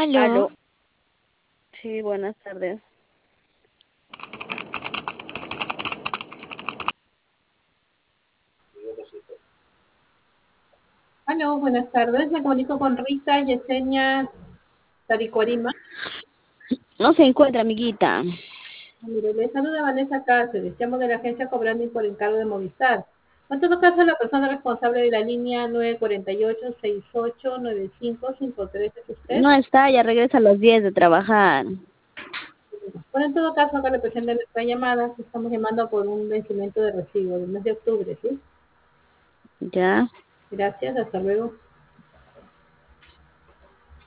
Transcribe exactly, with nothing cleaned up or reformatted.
Aló. Aló, sí, buenas tardes. Aló, buenas tardes. Me comunico con Rita Yesenia Taricuarima. No se encuentra, amiguita. Mire, le saluda Vanessa Cáceres. Llamo de la agencia cobrando por encargo de Movistar. En todo caso, la persona responsable de la línea nueve cuatro ocho, seis ocho nueve cinco cinco tres es usted. No está, ya regresa a las diez de trabajar. Bueno, en todo caso, acá le presento nuestra llamada. Estamos llamando por un vencimiento de recibo del mes de octubre, ¿sí? Ya. Gracias, hasta luego.